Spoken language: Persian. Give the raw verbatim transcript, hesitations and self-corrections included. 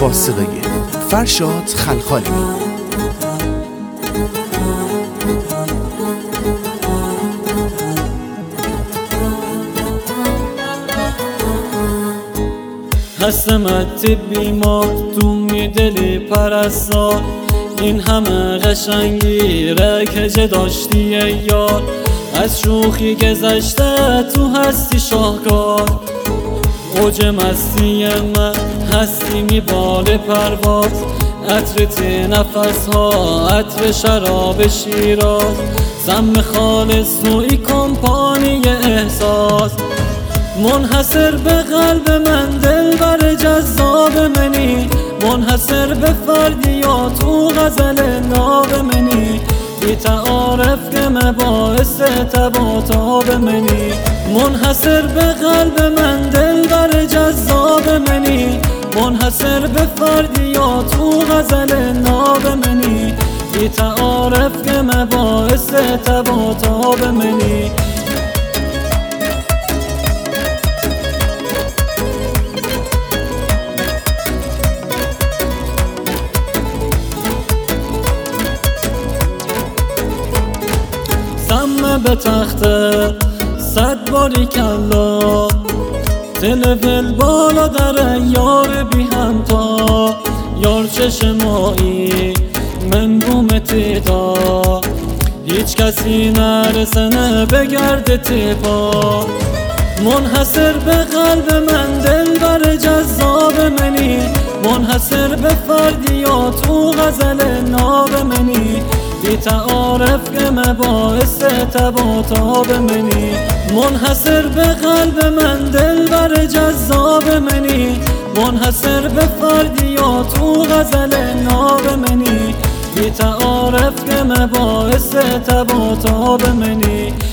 با صدای فرشاد خلخالی. هستم اتبی ما تو میدلی پرستار، این همه قشنگی رکجه داشتی یار، از شوخی گذشته تو هستی شاهکار، اوج مستی من هستی میبال پرواز، عطرت نفس ها عطر شراب شیراز، سم خالص توی کمپانی احساس، منحصر به قلب من دلبر جذاب منی، منحصر به فردی یا تو غزل ناب منی، بی تعارف که مباعث تب و تاب منی، منحصر به قلب من دلبر جذاب منی، منحصر به فردی یا تو غزل ناب منی، بی تعارف که مباعث تب و تاب منی. سم به تخته صد باری کلا، تلفل بالا در یار بی همتا، یار چشمایی من بوم تیدا، هیچ کسی نرسنه بگرد تیپا، منحصر به قلب من دلبر جذاب منی، منحصر به فردی یا تو غزل ناب منی، بی تعارف که مباعث تب و تاب منی، منحصر به قلب من دلبر جذاب منی، منحصر به فردی یا تو غزل ناب منی، بی تعارف که مباعث تب و تاب منی.